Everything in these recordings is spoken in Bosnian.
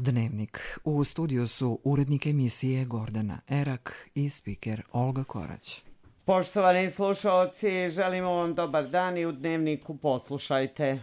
Dnevnik. U studiju su urednik emisije Gordana Erak i spiker Olga Korać. Poštovani slušaoci, želimo vam dobar dan i u Dnevniku poslušajte.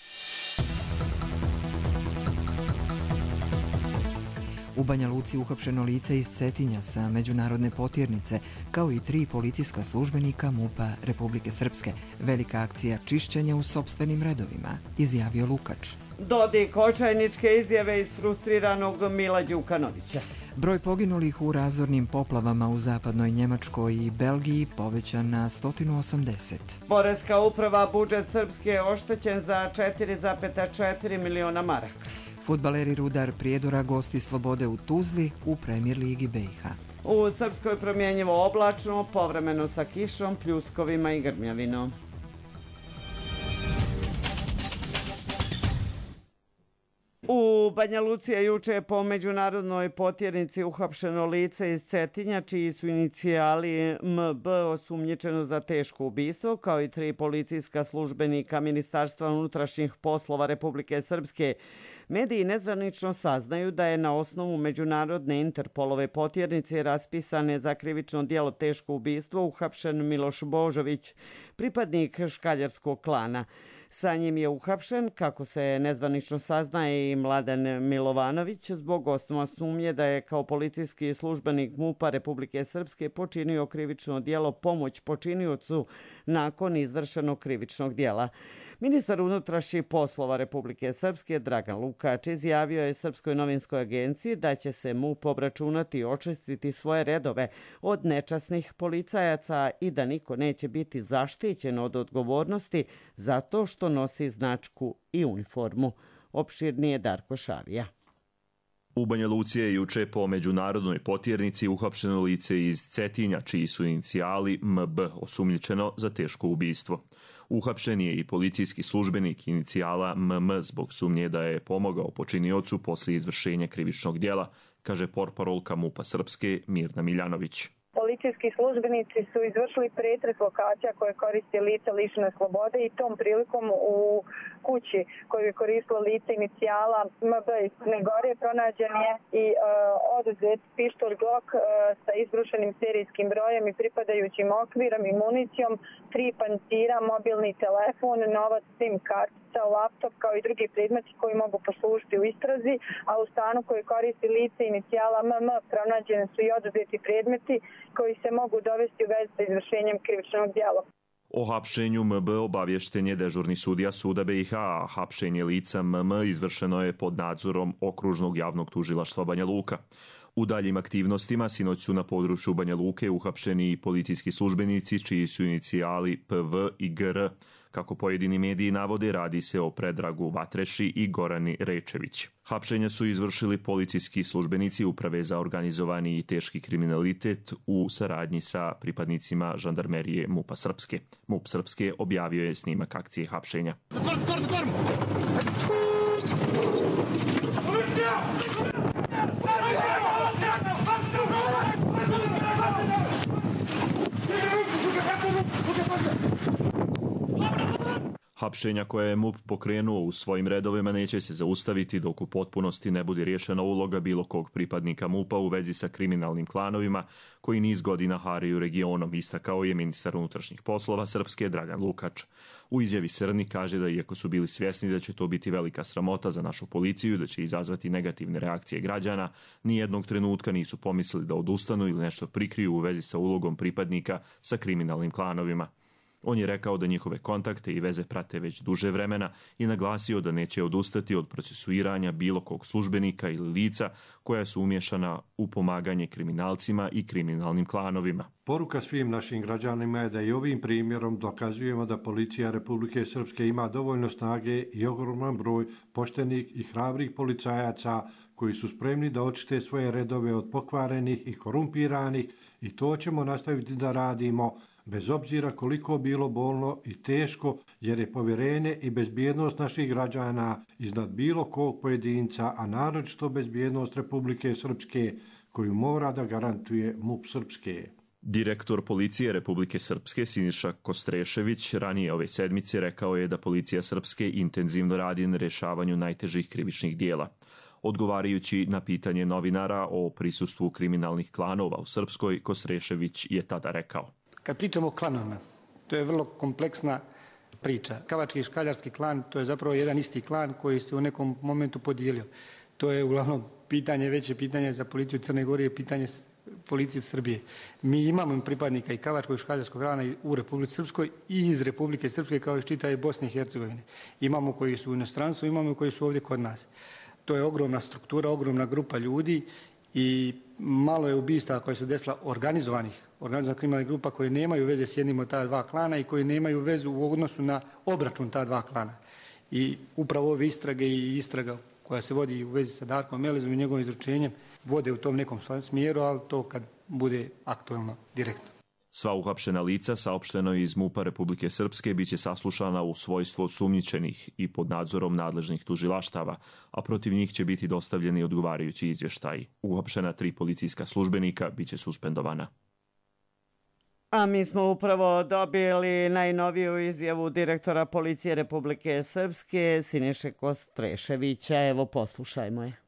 U Banja Luci uhapšeno lice iz Cetinja sa međunarodne potjernice, kao i 3 policijska službenika MUP-a Republike Srpske. Velika akcija čišćenja u sopstvenim redovima, izjavio Lukač. Dodik očajničke izjave iz frustriranog Mila Đukanovića. Broj poginulih u razornim poplavama u zapadnoj Njemačkoj i Belgiji povećan na 180. Poreska uprava budžet Srpske je oštećen za 4,4 miliona maraka. Fudbaleri Rudar Prijedora gosti Slobode u Tuzli u Premier ligi BiH. U Srpskoj promjenjivo oblačno, povremeno sa kišom, pljuskovima i grmljavinom. U Banja Luci je juče po međunarodnoj potjernici uhapšeno lice iz Cetinja, čiji su inicijali MB osumnjičeno za teško ubistvo, kao i 3 policijska službenika Ministarstva unutrašnjih poslova Republike Srpske. Mediji nezvanično saznaju da je na osnovu međunarodne Interpolove potjernice raspisane za krivično djelo teško ubistvo uhapšen Miloš Božović, pripadnik škaljarskog klana. Sa njim je uhapšen, kako se nezvanično saznaje, i Mladen Milovanović zbog osnova sumnje da je kao policijski službenik MUP-a Republike Srpske počinio krivično djelo pomoć počiniocu nakon izvršenog krivičnog djela. Ministar unutrašnjih poslova Republike Srpske Dragan Lukač izjavio je Srpskoj novinskoj agenciji da će se MUP obračunati i očistiti svoje redove od nečasnih policajaca i da niko neće biti zaštićen od odgovornosti zato što nosi značku i uniformu. Opširnije Darko Šavija. U Banja Luci je juče po međunarodnoj potjernici uhapšeno lice iz Cetinja, čiji su inicijali MB osumnjičeno za teško ubistvo. Uhapšen je i policijski službenik inicijala MM zbog sumnje da je pomogao počiniocu poslije izvršenja krivičnog djela, kaže portparolka MUP-a Srpske Mirna Miljanović. Policijski službenici su izvršili pretres lokacija koje koristi lice lišene slobode i tom prilikom u kući koju je koristilo lice inicijala MB iz Crne Gore pronađen je i oduzet pištolj Glock sa izbrušenim serijskim brojem i pripadajućim okvirom i municijom, 3 pancira, mobilni telefon, novac, SIM kartica, laptop kao i drugi predmeti koji mogu poslužiti u istrazi, a u stanu koji koristi lice inicijala MM pronađeni su i oduzeti predmeti koji se mogu dovesti u vezu sa izvršenjem krivičnog djela. O hapšenju MB obavješten je dežurni sudija Suda BiH, a hapšenje lica MM izvršeno je pod nadzorom Okružnog javnog tužilaštva Banja Luka. U daljim aktivnostima sinoć su na području Banja Luke uhapšeni i policijski službenici čiji su inicijali PV i GR. Kako pojedini mediji navode, radi se o Predragu Vatreši i Gorani Rečević. Hapšenja su izvršili policijski službenici Uprave za organizovani i teški kriminalitet u saradnji sa pripadnicima žandarmerije MUP-a Srpske. MUP Srpske objavio je snimak akcije hapšenja. Hapšenja koje je MUP pokrenuo u svojim redovima neće se zaustaviti dok u potpunosti ne bude riješena uloga bilo kog pripadnika MUP-a u vezi sa kriminalnim klanovima koji niz godina haraju regionom, istakao je ministar unutrašnjih poslova Srpske Dragan Lukač. U izjavi Srni kaže da iako su bili svjesni da će to biti velika sramota za našu policiju, da će izazvati negativne reakcije građana, nijednog trenutka nisu pomislili da odustanu ili nešto prikriju u vezi sa ulogom pripadnika sa kriminalnim klanovima. On je rekao da njihove kontakte i veze prate već duže vremena i naglasio da neće odustati od procesuiranja bilo kog službenika ili lica koja su umješana u pomaganje kriminalcima i kriminalnim klanovima. Poruka svim našim građanima je da i ovim primjerom dokazujemo da policija Republike Srpske ima dovoljno snage i ogroman broj poštenih i hrabrih policajaca koji su spremni da očiste svoje redove od pokvarenih i korumpiranih i to ćemo nastaviti da radimo bez obzira koliko bilo bolno i teško, jer je povjerenje i bezbjednost naših građana iznad bilo kog pojedinca, a naročito bezbjednost Republike Srpske, koju mora da garantuje MUP Srpske. Direktor policije Republike Srpske Siniša Kostrešević ranije ove sedmice rekao je da policija Srpske intenzivno radi na rješavanju najtežih krivičnih dijela. Odgovarajući na pitanje novinara o prisustvu kriminalnih klanova u Srpskoj, Kostrešević je tada rekao: Kad pričamo o klanovima, to je vrlo kompleksna priča. Kavački i škaljarski klan, to je zapravo jedan isti klan koji se u nekom momentu podijelio. To je uglavnom veće pitanje za policiju Crne Gore i pitanje policije Srbije. Mi imamo pripadnika i kavačkog i škaljarskog klana u Republici Srpskoj i iz Republike Srpske kao i čitave Bosne i Hercegovine. Imamo koji su u inostranstvu, imamo koji su ovdje kod nas. To je ogromna struktura, ogromna grupa ljudi i malo je ubistava koje su desila organizovanih kriminalnih grupa koje nemaju veze s jednim od ta dva klana i koji nemaju vezu u odnosu na obračun ta dva klana. I upravo ove istrage i istraga koja se vodi u vezi sa Darkom Elezom i njegovim izručenjem vode u tom nekom smjeru, ali to kad bude aktualno direktno. Sva uhapšena lica, saopšteno iz MUP-a Republike Srpske, biće saslušana u svojstvu osumnjičenih i pod nadzorom nadležnih tužilaštava, a protiv njih će biti dostavljeni odgovarajući izvještaji. Uhapšena 3 policijska službenika biće suspendovana. A mi smo upravo dobili najnoviju izjavu direktora Policije Republike Srpske, Siniše Kostreševića. Evo, poslušajmo je.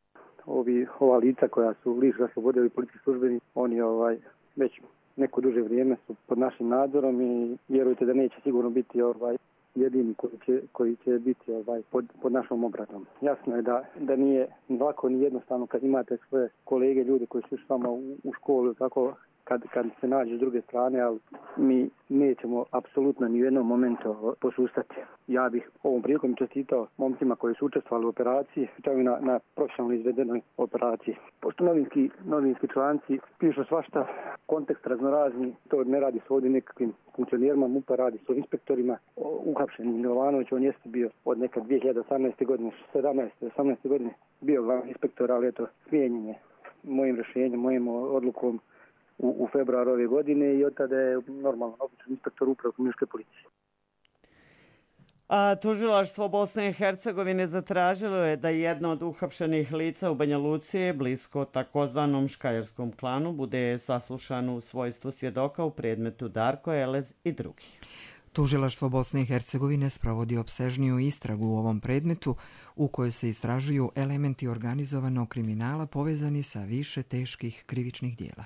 Ova lica koja su lišena slobode ili policijski službenici, oni već neko duže vrijeme su pod našim nadzorom i vjerujte da neće sigurno biti jedini koji će biti pod našom obranom. Jasno je da nije lako ni jednostavno kad imate svoje kolege, ljude koji su s vama u školu, tako kad se nađe s druge strane, ali mi nećemo apsolutno ni u jednom momentu posustati. Ja bih ovom prilikom čestitao momcima koji su učestvovali u operaciji, čak i na profesionalno izvedenoj operaciji. Pošto novinski članci pišu svašta, kontekst raznorazni, to ne radi se ovdje nekakvim funkcionerima MUP-a, radi se o inspektorima. Uhapšen Milovanović, on jeste bio od nekad 2018. godine, 17. godine bio glavni inspektor, ali eto, smijenjen je mojim rješenjem, mojim odlukom u februaru ove godine i od tada je normalno običan inspektor uprave kriminalističke policije. A tužilaštvo Bosne i Hercegovine zatražilo je da jedno od uhapšenih lica u Banja Luci, blisko takozvanom škaljarskom klanu, bude saslušano u svojstvu svjedoka u predmetu Darko Elez i drugi. Tužilaštvo Bosne i Hercegovine sprovodi opsežniju istragu u ovom predmetu u kojoj se istražuju elementi organizovanog kriminala povezani sa više teških krivičnih dijela.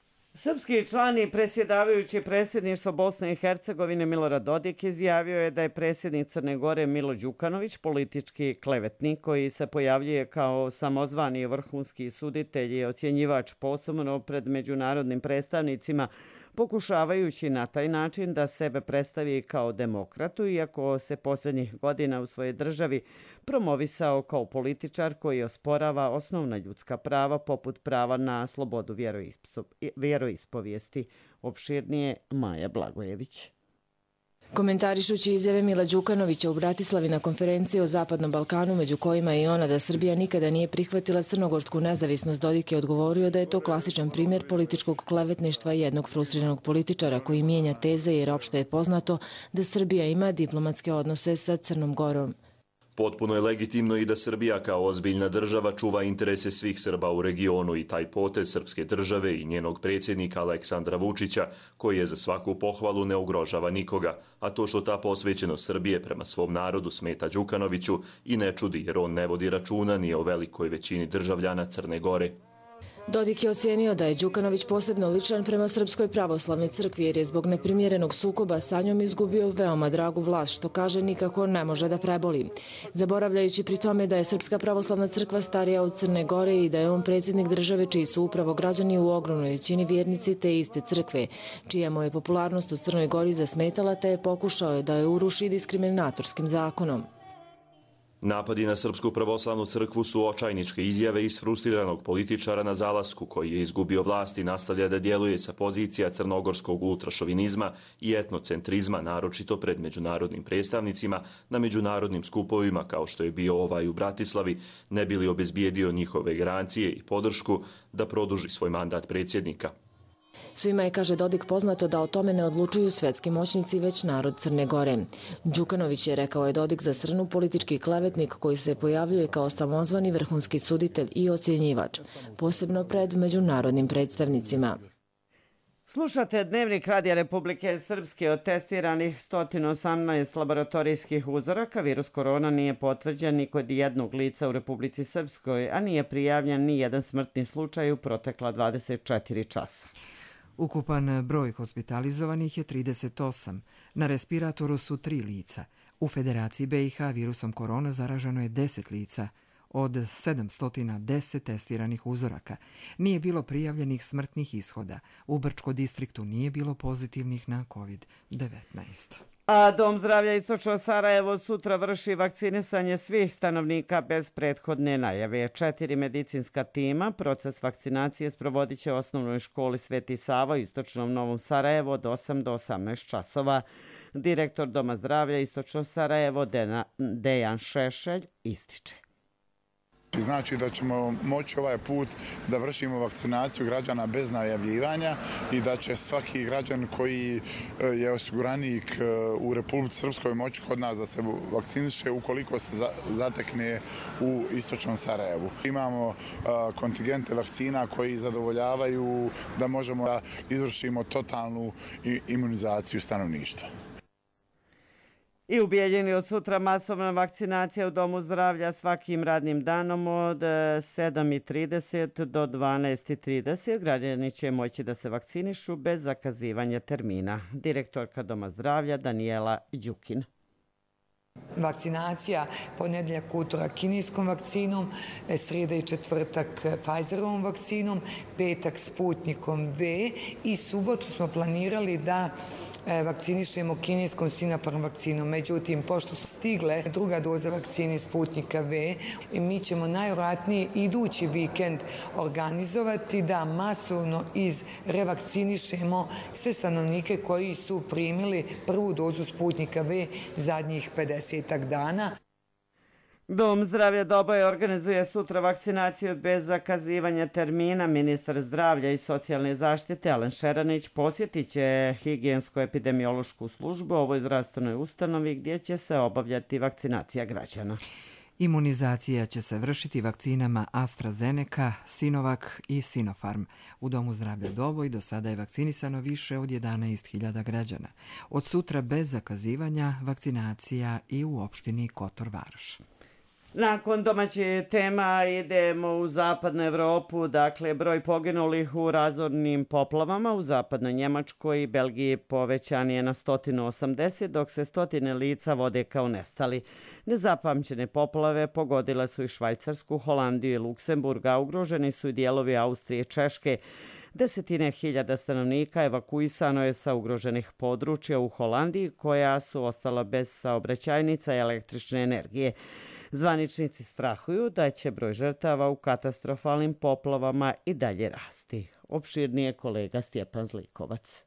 Srpski član i predsjedavajući predsjedništva Bosne i Hercegovine Milorad Dodik izjavio je da je predsjednik Crne Gore Milo Đukanović politički klevetnik koji se pojavljuje kao samozvani vrhunski suditelj i ocjenjivač posebno pred međunarodnim predstavnicima, pokušavajući na taj način da sebe predstavi kao demokratu, iako se posljednjih godina u svojoj državi promovisao kao političar koji osporava osnovna ljudska prava poput prava na slobodu vjeroispovijesti. Opširnije Maja Blagojević. Komentarišući izjave Mila Đukanovića u Bratislavi na konferenciji o Zapadnom Balkanu, među kojima i ona da Srbija nikada nije prihvatila crnogorsku nezavisnost, Dodik je odgovorio da je to klasičan primjer političkog klevetništva jednog frustriranog političara koji mijenja teze jer opšte je poznato da Srbija ima diplomatske odnose sa Crnom Gorom. Potpuno je legitimno i da Srbija kao ozbiljna država čuva interese svih Srba u regionu i taj potez srpske države i njenog predsjednika Aleksandra Vučića, koji je za svaku pohvalu ne ugrožava nikoga, a to što ta posvećenost Srbije prema svom narodu smeta Đukanoviću i ne čudi jer on ne vodi računa ni o velikoj većini državljana Crne Gore. Dodik je ocijenio da je Đukanović posebno ličan prema Srpskoj pravoslavnoj crkvi jer je zbog neprimjerenog sukoba sa njom izgubio veoma dragu vlast, što kaže nikako ne može da preboli. Zaboravljajući pri tome da je Srpska pravoslavna crkva starija od Crne Gore i da je on predsjednik države čiji su upravo građani u ogromnoj većini vjernici te iste crkve, čija mu je popularnost u Crnoj Gori zasmetala te je pokušao da je uruši diskriminatorskim zakonom. Napadi na Srpsku pravoslavnu crkvu su očajničke izjave isfrustriranog političara na zalasku koji je izgubio vlast i nastavlja da djeluje sa pozicija crnogorskog ultrašovinizma i etnocentrizma, naročito pred međunarodnim predstavnicima na međunarodnim skupovima kao što je bio ovaj u Bratislavi, ne bi li obezbijedio njihove garancije i podršku da produži svoj mandat predsjednika. Svima je, kaže Dodik, poznato da o tome ne odlučuju svjetski moćnici, već narod Crne Gore. Đukanović je, rekao je Dodik za Srnu, politički klevetnik koji se pojavljuje kao samozvani vrhunski suditelj i ocjenjivač, posebno pred međunarodnim predstavnicima. Slušate Dnevnik Radija Republike Srpske. Od testiranih 118 laboratorijskih uzoraka virus korona nije potvrđen ni kod jednog lica u Republici Srpskoj, a nije prijavljen ni jedan smrtni slučaj u protekla 24 časa. Ukupan broj hospitalizovanih je 38. Na respiratoru su 3 lica. U Federaciji BiH virusom korona zaraženo je 10 lica. Od 710 testiranih uzoraka nije bilo prijavljenih smrtnih ishoda. U Brčko distriktu nije bilo pozitivnih na COVID-19. A Dom zdravlja Istočno Sarajevo sutra vrši vakcinisanje svih stanovnika bez prethodne najave. 4 medicinska tima proces vakcinacije sprovodit će u osnovnoj školi Sveti Sava u Istočnom Novom Sarajevu od 8 do 18 časova. Direktor Doma zdravlja Istočno Sarajevo Dejan Šešelj ističe. Znači da ćemo moći ovaj put da vršimo vakcinaciju građana bez najavljivanja i da će svaki građan koji je osiguranik u Republici Srpskoj moći kod nas da se vakciniše ukoliko se zatekne u Istočnom Sarajevu. Imamo kontingente vakcina koji zadovoljavaju da možemo da izvršimo totalnu imunizaciju stanovništva. I u Bijeljini od sutra masovna vakcinacija u Domu zdravlja svakim radnim danom od 7:30 do 12:30. Građani će moći da se vakcinišu bez zakazivanja termina. Direktorka Doma zdravlja Danijela Đukin. Vakcinacija ponedjeljak, utorak kinijskom vakcinom, srijeda i četvrtak Pfizerovom vakcinom, petak Sputnikom V i subotu smo planirali da vakcinišemo kinijskom Sinopharm vakcinom. Međutim, pošto su stigle druga doza vakcine Sputnika V, mi ćemo najvjerojatnije idući vikend organizovati da masovno revakcinišemo sve stanovnike koji su primili prvu dozu Sputnika V zadnjih 50 dana. Dom zdravlja Doboj organizuje sutra vakcinaciju bez zakazivanja termina. Ministar zdravlja i socijalne zaštite Alen Šeranić posjetit će higijensko-epidemiološku službu u ovoj zdravstvenoj ustanovi gdje će se obavljati vakcinacija građana. Imunizacija će se vršiti vakcinama AstraZeneca, Sinovac i Sinopharm. U Domu zdravlja Doboj do sada je vakcinisano više od 11.000 građana. Od sutra bez zakazivanja vakcinacija i u opštini Kotor Varoš. Nakon domaćih tema idemo u zapadnu Evropu, dakle broj poginulih u razornim poplavama u zapadnoj Njemačkoj i Belgiji povećan je na 180, dok se 100 lica vode kao nestali. Nezapamćene poplave pogodile su i Švajcarsku, Holandiju i Luksemburg, a ugroženi su i dijelovi Austrije i Češke. 10.000 stanovnika evakuisano je sa ugroženih područja u Holandiji, koja su ostala bez saobraćajnica i električne energije. Zvaničnici strahuju da će broj žrtava u katastrofalnim poplavama i dalje rasti. Opširnije kolega Stjepan Zlikovac.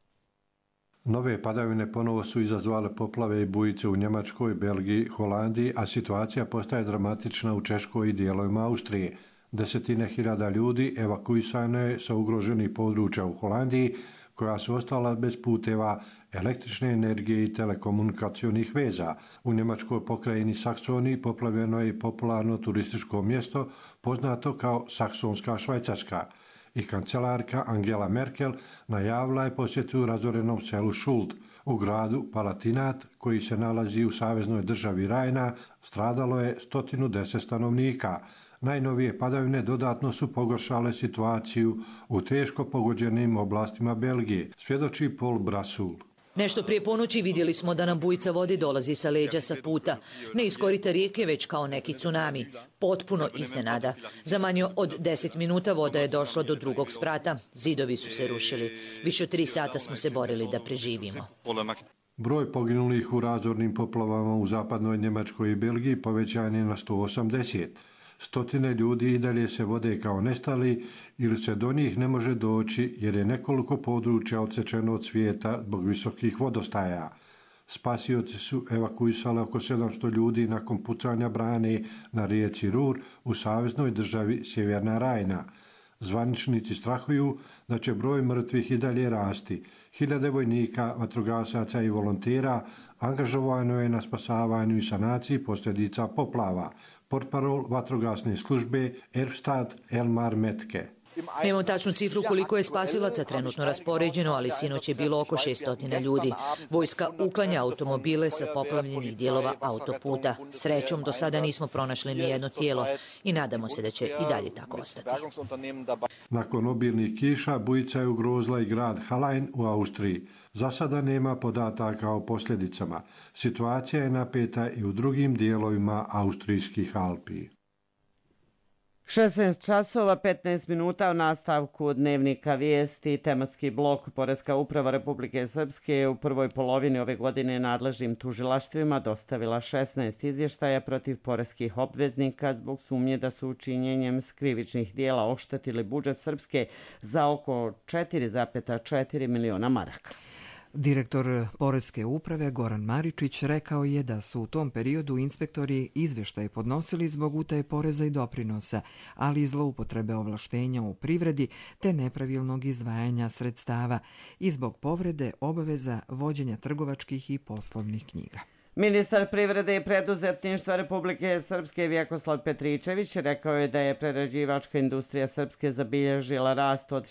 Nove padavine ponovo su izazvale poplave i bujice u Njemačkoj, Belgiji, Holandiji, a situacija postaje dramatična u Češkoj i dijelovima Austrije. 10.000 ljudi evakuisano je sa ugroženih područja u Holandiji, koja su ostala bez puteva, električne energije i telekomunikacionih veza. U njemačkoj pokrajini Saksoniji poplavljeno je i popularno turističko mjesto poznato kao Saksonska Švajcarska. I kancelarka Angela Merkel najavila je posjetu razorenom selu Schuld. U gradu Palatinat, koji se nalazi u saveznoj državi Rajna, stradalo je 110 stanovnika. Najnovije padavine dodatno su pogoršale situaciju u teško pogođenim oblastima Belgije, svjedoči Paul Brasul. Nešto prije ponoći vidjeli smo da nam bujica vode dolazi sa leđa sa puta. Ne iz korita rijeke, već kao neki tsunami. Potpuno iznenada. Za manje od 10 minuta voda je došla do drugog sprata. Zidovi su se rušili. Više od 3 sata smo se borili da preživimo. Broj poginulih u razornim poplavama u zapadnoj Njemačkoj i Belgiji povećan je na 180. 100 ljudi i dalje se vode kao nestali ili se do njih ne može doći jer je nekoliko područja odsečeno od svijeta zbog visokih vodostaja. Spasioci su evakuisali oko 700 ljudi nakon pucanja brane na rijeci Rur u saveznoj državi Sjeverna Rajna. Zvaničnici strahuju da će broj mrtvih i dalje rasti. Hiljade vojnika, vatrogasaca i volontera angažovano je na spasavanju i sanaciji posljedica poplava. Portparol vatrogasne službe Erfstad Elmar Metke. Nemamo tačnu cifru koliko je spasilaca trenutno raspoređeno, ali sinoć je bilo oko 600 ljudi. Vojska uklanja automobile sa poplavljenih dijelova autoputa. Srećom, do sada nismo pronašli ni jedno tijelo i nadamo se da će i dalje tako ostati. Nakon obilnih kiša, bujica je ugrozila i grad Hallein u Austriji. Za sada nema podataka o posljedicama. Situacija je napeta i u drugim dijelovima austrijskih Alpi. 16 časova, 15 minuta u nastavku dnevnika vijesti. Tematski blok Poreska uprava Republike Srpske je u prvoj polovini ove godine nadležnim tužilaštvima dostavila 16 izvještaja protiv poreskih obveznika zbog sumnje da su učinjenjem krivičnih dijela oštetili budžet Srpske za oko 4,4 miliona maraka. Direktor Poreske uprave Goran Maričić rekao je da su u tom periodu inspektori izvještaje podnosili zbog utaje poreza i doprinosa, ali i zloupotrebe ovlaštenja u privredi te nepravilnog izdvajanja sredstava i zbog povrede obaveza vođenja trgovačkih i poslovnih knjiga. Ministar privrede i preduzetništva Republike Srpske Vjekoslav Petričević rekao je da je prerađivačka industrija Srpske zabilježila rast od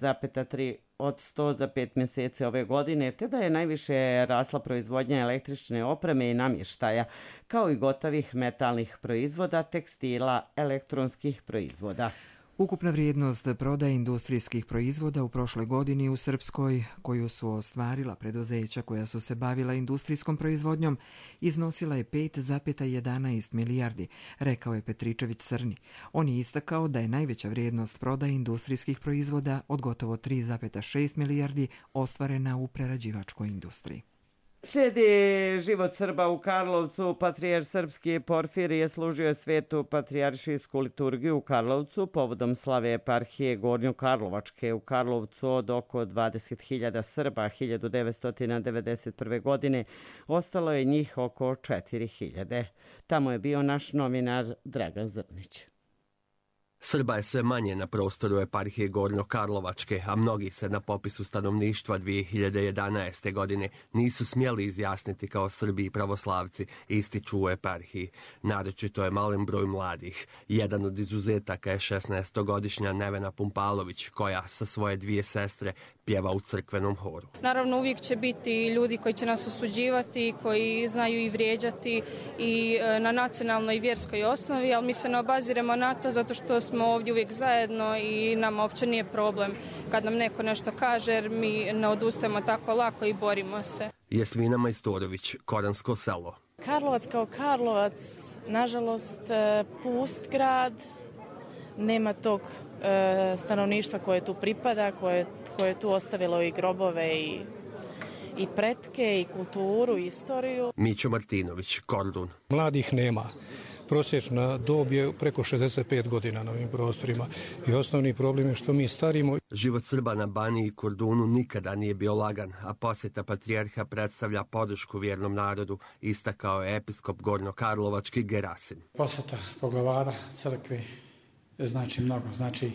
16,3% za 5 mjeseci ove godine, te da je najviše rasla proizvodnja električne opreme i namještaja, kao i gotovih metalnih proizvoda, tekstila, elektronskih proizvoda. Ukupna vrijednost prodaje industrijskih proizvoda u prošloj godini u Srpskoj, koju su ostvarila preduzeća koja su se bavila industrijskom proizvodnjom, iznosila je 5,11 milijardi, rekao je Petričević Crni. On je istakao da je najveća vrijednost prodaje industrijskih proizvoda od gotovo 3,6 milijardi ostvarena u prerađivačkoj industriji. Slijedi život Srba u Karlovcu. Patrijarh srpski Porfirije služio svetu patrijaršijsku liturgiju u Karlovcu povodom slave eparhije Gornjokarlovačke u Karlovcu od oko 20.000 Srba 1991. godine. Ostalo je njih oko 4.000. Tamo je bio naš novinar Dragan Zrnić. Srba je sve manje na prostoru eparhije Gornjokarlovačke, a mnogi se na popisu stanovništva 2011. godine nisu smjeli izjasniti kao Srbi i pravoslavci, ističu u eparhiji. Naročito je malen broj mladih. Jedan od izuzetaka je 16-godišnja Nevena Pumpalović, koja sa svoje 2 sestre pjeva u crkvenom horu. Naravno, uvijek će biti ljudi koji će nas osuđivati, koji znaju i vrijeđati i na nacionalnoj i vjerskoj osnovi, ali mi se ne obaziremo na to zato što smo ovdje uvijek zajedno i nama uopće nije problem kad nam neko nešto kaže, jer mi ne odustajemo tako lako i borimo se. Jasmina Majstorović, Koransko selo. Karlovac kao Karlovac, nažalost, pust grad, nema tog stanovništva koje tu pripada, koje je tu ostavilo i grobove i pretke i kulturu i istoriju. Mićo Martinović, Kordun. Mladih nema. Prosječna dob je preko 65 godina na ovim prostorima i osnovni problem je što mi starimo. Život Srba na Baniji i Kordunu nikada nije bio lagan, a posjeta patrijarha predstavlja podršku vjernom narodu, istakao je episkop Gornjokarlovački Gerasim. Posjeta poglavara crkve znači mnogo, znači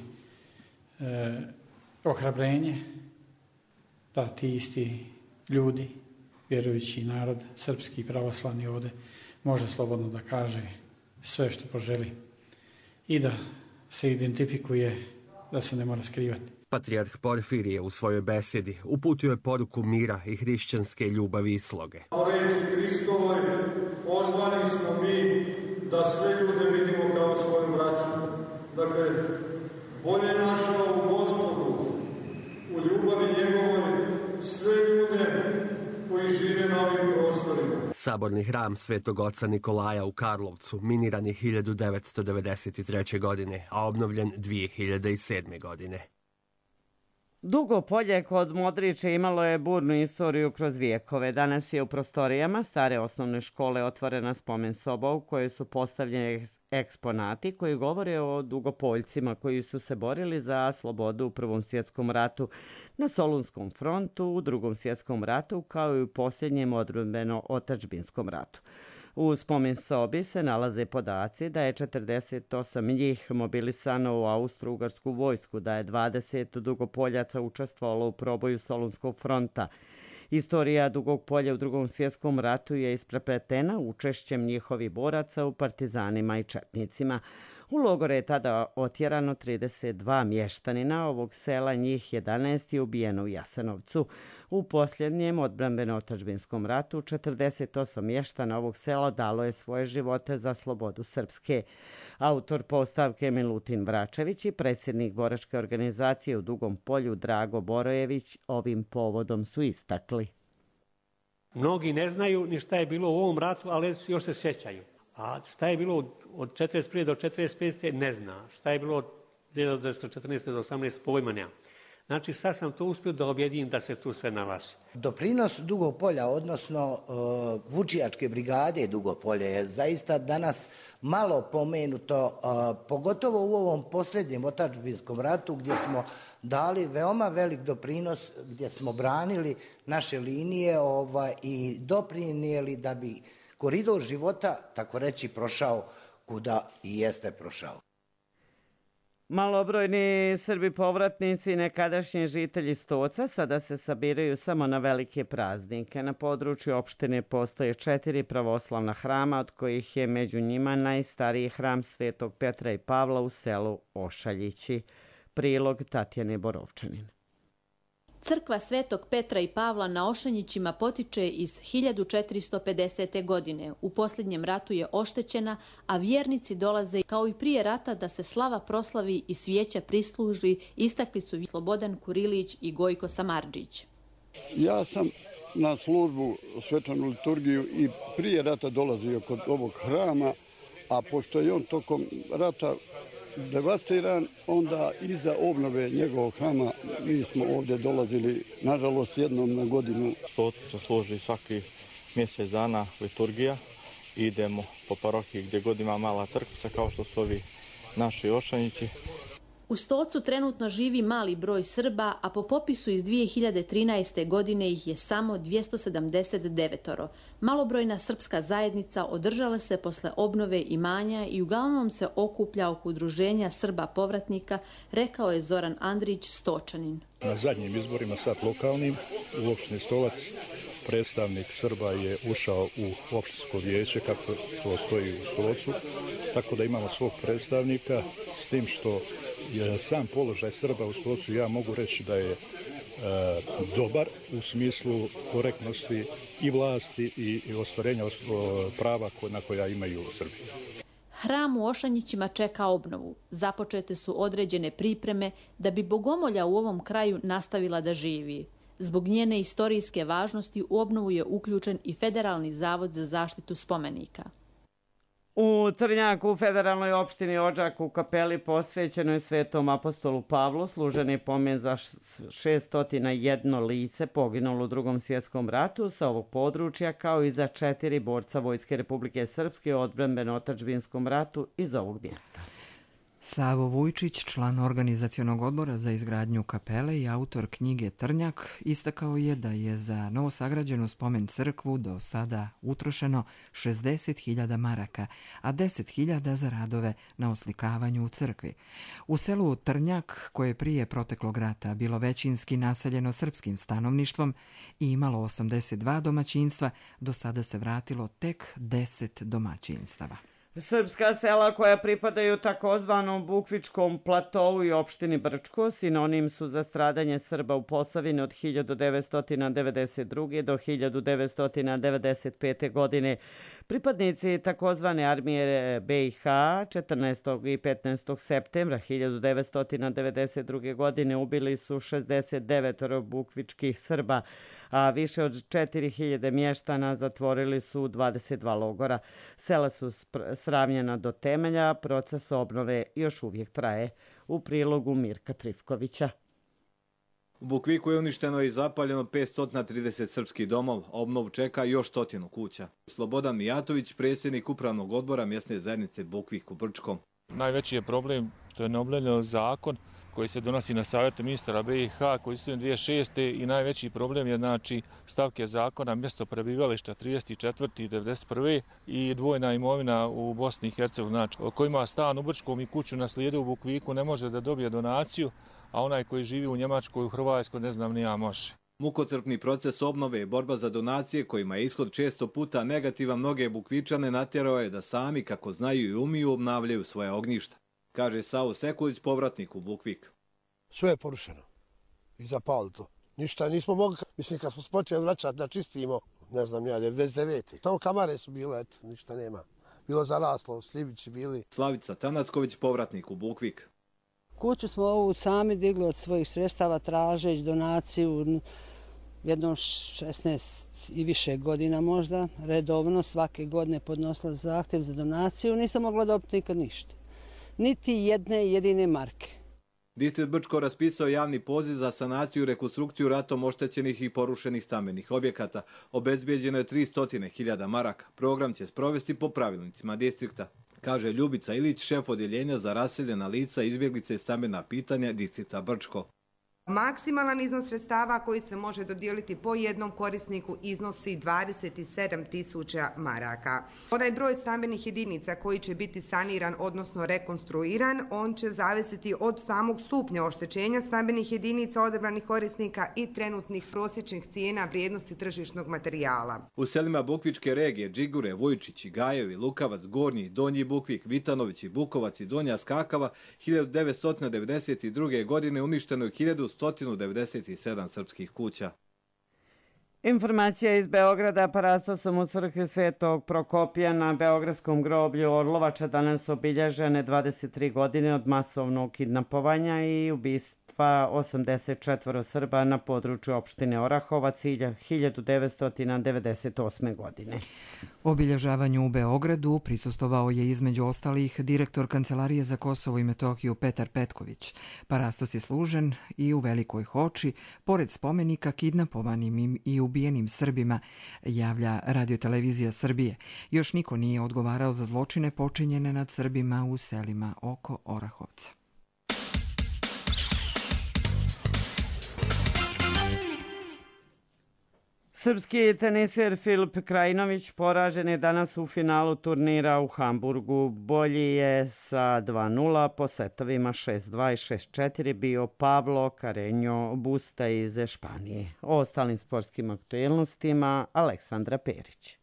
ohrabrenje da ti isti ljudi, vjerujući narod, srpski pravoslavni ovdje, može slobodno da kaže sve što poželi i da se identifikuje, da se ne mora skrivati. Patrijarh Porfirije u svojoj besjedi uputio je poruku mira i hrišćanske ljubavi i sloge. Po reči Hristovoj pozvani smo mi da sve ljude vidimo kao svoju braću. Dakle, bolje našao u Gospodu, u ljubavi njegovoj, sve ljude koji žive na ovim prostorima. Saborni hram Svetog oca Nikolaja u Karlovcu miniran je 1993. godine, a obnovljen 2007. godine. Dugo polje kod Modrića imalo je burnu istoriju kroz vijekove. Danas je u prostorijama stare osnovne škole otvorena spomen soba u kojoj su postavljeni eksponati koji govore o Dugopoljcima koji su se borili za slobodu u Prvom svjetskom ratu, na Solunskom frontu, u Drugom svjetskom ratu kao i u posljednjem odbrambeno-otadžbinskom ratu. U spomen sobi se nalaze podaci da je 48 njih mobilisano u Austro-Ugarsku vojsku, da je 20 Dugopoljaca učestvovalo u proboju Solunskog fronta. Istorija Dugog polja u Drugom svjetskom ratu je isprepletena učešćem njihovih boraca u partizanima i četnicima. U logore je tada otjerano 32 mještanina ovog sela, njih 11 je ubijeno u Jasenovcu. U posljednjem odbrambeno-otadžbinskom ratu 48 mještana ovog sela dalo je svoje živote za slobodu Srpske. Autor postavke Milutin Vračević i predsjednik boračke organizacije u Dugom Polju Drago Borojević ovim povodom su istakli. Mnogi ne znaju ni šta je bilo u ovom ratu, ali još se sjećaju. A šta je bilo od 1941. do 1945. ne zna. Šta je bilo od 1914. do 18. pojma nema. Znači sad sam to uspio da objedinim da se tu sve nalazi. Doprinos Dugog Polja, odnosno Vučijačke brigade Dugo Polje je zaista danas malo pomenuto, pogotovo u ovom posljednjem otadžbinskom ratu gdje smo dali veoma velik doprinos, gdje smo branili naše linije i doprinijeli da bi koridor života, tako reći, prošao kuda i jeste prošao. Malobrojni Srbi povratnici i nekadašnji žitelji Stoca sada se sabiraju samo na velike praznike. Na području opštine postoje 4 pravoslavna hrama, od kojih je među njima najstariji hram Svetog Petra i Pavla u selu Ošaljići. Prilog Tatjane Borovčanin. Crkva Svetog Petra i Pavla na Ošanjićima potiče iz 1450. godine. U posljednjem ratu je oštećena, a vjernici dolaze kao i prije rata da se slava proslavi i svijeća prisluži, istakli su Slobodan Kurilić i Gojko Samardžić. Ja sam na službu svečanu liturgiju i prije rata dolazio kod ovog hrama, a pošto je on tokom rata devastiran, onda iza obnove njegovog hrama mi smo ovdje dolazili, nažalost, jednom na godinu. Stoci se služi svaki mjesec dana liturgija. Idemo po parohiji gdje god ima mala crkvica, kao što su ovi naši Ošanjići. U Stocu trenutno živi mali broj Srba, a po popisu iz 2013. godine ih je samo 279. Malobrojna srpska zajednica održala se posle obnove imanja i uglavnom se okuplja oko udruženja Srba povratnika, rekao je Zoran Andrić, Stočanin. Na zadnjim izborima, sad lokalnim, u opštini Stolac, predstavnik Srba je ušao u opštinsko vijeće, kako to stoji u Stocu, tako da imamo svog predstavnika, s tim što je sam položaj Srba u Stocu, ja mogu reći da je dobar u smislu korektnosti i vlasti i ostvarenja prava na koja imaju Srbi. Hram u Ošanjićima čeka obnovu. Započete su određene pripreme da bi bogomolja u ovom kraju nastavila da živi. Zbog njene istorijske važnosti u obnovu je uključen i Federalni zavod za zaštitu spomenika. U Trnjaku, u federalnoj opštini Odžak, u kapeli posvećenoj Svetom apostolu Pavlu, služen je pomen za 601 lice poginulo u Drugom svjetskom ratu sa ovog područja, kao i za 4 borca Vojske Republike Srpske u odbrambeno-otadžbinskom ratu iz ovog mjesta. Savo Vujčić, član organizacionog odbora za izgradnju kapele i autor knjige Trnjak, istakao je da je za novosagrađenu spomen crkvu do sada utrošeno 60.000 maraka, a 10.000 za radove na oslikavanju u crkvi. U selu Trnjak, koje je prije proteklog rata bilo većinski naseljeno srpskim stanovništvom i imalo 82 domaćinstva, do sada se vratilo tek 10 domaćinstava. Srpska sela koja pripadaju takozvanom Bukvičkom platovu i opštini Brčko sinonim su za stradanje Srba u Posavini od 1992. do 1995. godine. Pripadnici takozvane armije BiH 14. i 15. septembra 1992. godine ubili su 69 bukvičkih Srba, a više od 4000 mještana zatvorili su 22 logora. Sela su sravnjena do temelja, proces obnove još uvijek traje. U prilogu Mirka Trifkovića. U Bukviku je uništeno i zapaljeno 530 srpskih domov, obnov čeka još 100 kuća. Slobodan Mijatović, predsjednik upravnog odbora mjesne zajednice Bukvik u Brčkom. Najveći je problem što je neobjavljen zakon koji se donosi na savjetu ministara BiH koji su 2006. i najveći problem je stavke zakona mjesto prebivališta 34. i 91. i dvojna imovina u Bosni i Hercegovini. Ko ima stan u Brčkom i kuću naslijedio u Bukviku ne može da dobije donaciju, a onaj koji živi u Njemačkoj, u Hrvatskoj, ne znam nija može. Mukotrpni proces obnove i borba za donacije, kojima je ishod često puta negativan, mnoge Bukvičane natjerao je da sami, kako znaju i umiju, obnavljaju svoje ognjišta. kaže Savo Sekulić, povratnik u Bukvik. Sve je porušeno i zapali to. Ništa nismo mogli, mislim kad smo počeli vraćati da čistimo, ne znam ja, 99. Samo kamare su bile, eto, ništa nema. Bilo zaraslo, sljivići bili. Slavica Tanacković, povratnik u Bukvik. Kuću smo ovu sami digli od svojih sredstava tražeći donaciju jedno 16 i više godina možda, redovno svake godine podnosila zahtjev za donaciju, nisam mogla dobiti nikad ništa. Niti jedne jedine marke. Distrikt Brčko raspisao javni poziv za sanaciju i rekonstrukciju ratom oštećenih i porušenih stambenih objekata. Obezbijeđeno je 300.000 maraka. Program će sprovesti po pravilnicima distrikta, kaže Ljubica Ilić, šef odjeljenja za raseljena lica, izbjeglice i stambena pitanja distrikta Brčko. Maksimalan iznos sredstava koji se može dodijeliti po jednom korisniku iznosi 27.000 maraka. Onaj broj stambenih jedinica koji će biti saniran, odnosno rekonstruiran, on će zavisiti od samog stupnja oštećenja stambenih jedinica odabranih korisnika i trenutnih prosječnih cijena vrijednosti tržišnog materijala. U selima Bukvičke regije Džigure, Vujčići, Gajevi, Lukavac, Gornji, Donji Bukvik, Vitanović i Bukovac i Donja Skakava 1992. godine uništeno je 1197 srpskih kuća. Informacija iz Beograda. Parastao sam u crkvi Svetog Prokopija na Beogradskom groblju Orlovača danas obilježene 23 godine od masovnog kidnapovanja i ubistva 84 Srba na području opštine Orahovac 1998. godine. Obilježavanju u Beogradu prisustvovao je između ostalih direktor Kancelarije za Kosovo i Metohiju Petar Petković. Parastos je služen i u Velikoj Hoči, pored spomenika kidnapovanim i ubijenim Srbima, javlja Radiotelevizija Srbije. Još niko nije odgovarao za zločine počinjene nad Srbima u selima oko Orahovca. Srpski teniser Filip Krajinović poražen je danas u finalu turnira u Hamburgu. Bolji je sa 2:0 po setovima 6:2 i 6:4 bio Pablo Carreño Busta iz Španije. O ostalim sportskim aktuelnostima Aleksandra Perić.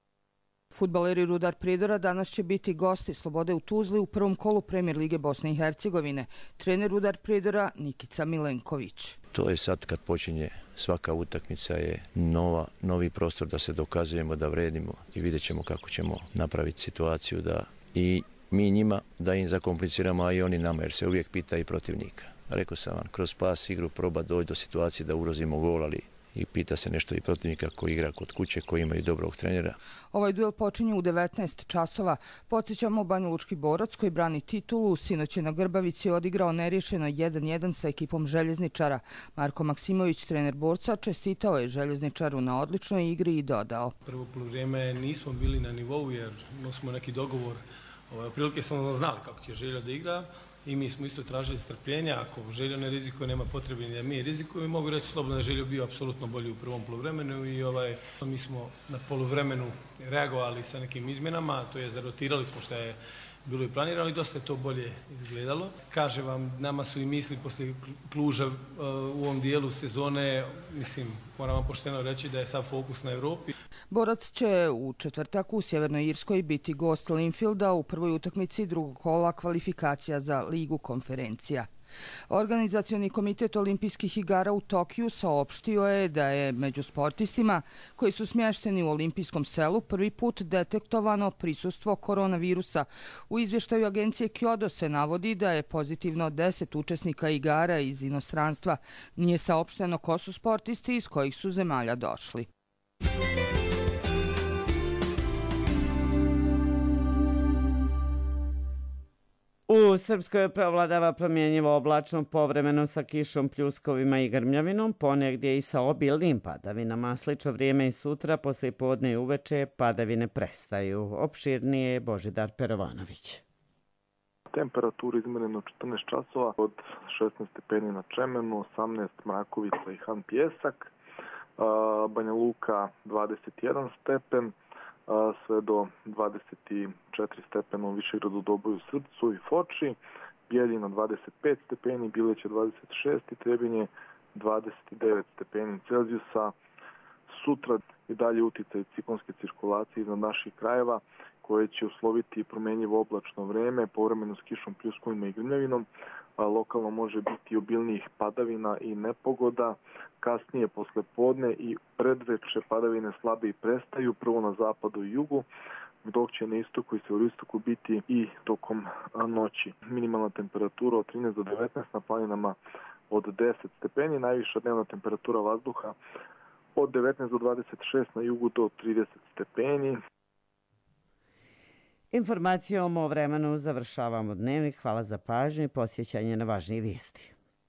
Fudbaleri Rudar Pridora danas će biti gosti Slobode u Tuzli u prvom kolu Premijer Lige Bosne i Hercegovine. Trener Rudar Pridora Nikica Milenković. To je sad kad počinje svaka utakmica je novi prostor da se dokazujemo, da vredimo i vidjet ćemo kako ćemo napraviti situaciju da i mi njima da im zakompliciramo, a i oni nama, jer se uvijek pita i protivnika. Rekao sam vam, kroz pas igru proba doći do situacije da ugrozimo gol, ali i pita se nešto i protivnika koji igra kod kuće, koji imaju dobrog trenera. Ovaj duel počinje u 19 časova. Podsjećamo, Banjalučki borac koji brani titulu sinoć je na Grbavici odigrao neriješeno 1:1 sa ekipom Željezničara. Marko Maksimović, trener borca, čestitao je Željezničaru na odličnoj igri i dodao. Prvo polovrijeme nismo bili na nivou jer smo neki dogovor. Prilike smo znali kako će Željo da igra. I mi smo isto tražili strpljenja, ako Željo ne rizikuje, nema potrebe da mi rizikujemo. Mogu reći slobodno da je Željo bio apsolutno bolji u prvom poluvremenu i mi smo na poluvremenu reagovali sa nekim izmjenama, to je zarotirali smo što je bilo i planirano i dosta je to bolje izgledalo. Kažem vam, nama su i misli poslije Kluža u ovom dijelu sezone, mislim, moram vam pošteno reći da je sav fokus na Evropi. Borac će u četvrtak u Sjevernoj Irskoj biti gost Linfielda u prvoj utakmici drugog kola kvalifikacija za Ligu konferencija. Organizacioni komitet olimpijskih igara u Tokiju saopštio je da je među sportistima koji su smješteni u olimpijskom selu prvi put detektovano prisustvo koronavirusa. U izvještaju agencije Kyodo se navodi da je pozitivno 10 učesnika igara iz inostranstva. Nije saopšteno ko su sportisti iz kojih su zemalja došli. U Srpskoj preovladava promjenjivo oblačno, povremeno sa kišom, pljuskovima i grmljavinom, ponegdje i sa obilnim padavinama. Slično vrijeme i sutra, poslije podne i uveče, padavine prestaju. Opširnije Božidar Perovanović. Temperaturu izmjereno 14 časova, od 16 stepeni na Čemenu, 18 Mrakovica i Han Pjesak, Banja Luka 21 stepen, sve do 24 stepena u Višegradu, Doboju, Srpcu i Foči, Bijeljina 25 stepeni, Bileće 26 i Trebinje 29 stepeni Celzijusa. Sutra i dalje uticaj ciklonske cirkulacije iznad naših krajeva koje će usloviti promjenjivo oblačno vreme, povremeno s kišom, pljuskovima i grmljavinom. Lokalno može biti obilnijih padavina i nepogoda. Kasnije posle podne i predveče padavine slabe i prestaju, prvo na zapadu i jugu, dok će na istoku i severoistoku biti i tokom noći. Minimalna temperatura od 13 do 19, na planinama od 10 stepeni, najviša dnevna temperatura vazduha od 19 do 26, na jugu do 30 stepeni. Informacijom o vremenu završavamo dnevnik. Hvala za pažnju i posjećanje na važnije vijesti.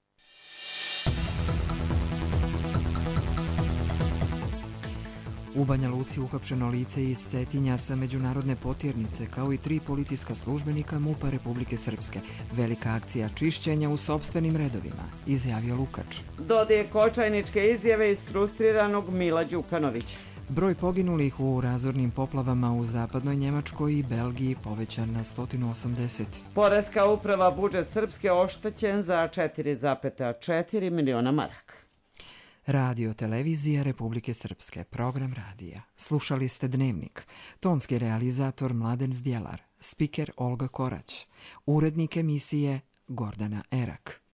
U Banja Luci uhapšeno lice iz Cetinja sa međunarodne potjernice, kao i 3 policijska službenika MUP-a Republike Srpske. Velika akcija čišćenja u sopstvenim redovima, izjavio Lukač. Dodije očajničke izjave iz frustriranog Mila Đukanovića. Broj poginulih u razornim poplavama u zapadnoj Njemačkoj i Belgiji povećan na 180. Poreska uprava budžet Srpske oštećen za 4,4 miliona maraka. Radio televizija Republike Srpske, program radija. Slušali ste Dnevnik. Tonski realizator Mladen Zdjelar, spiker Olga Korać, urednik emisije Gordana Erak.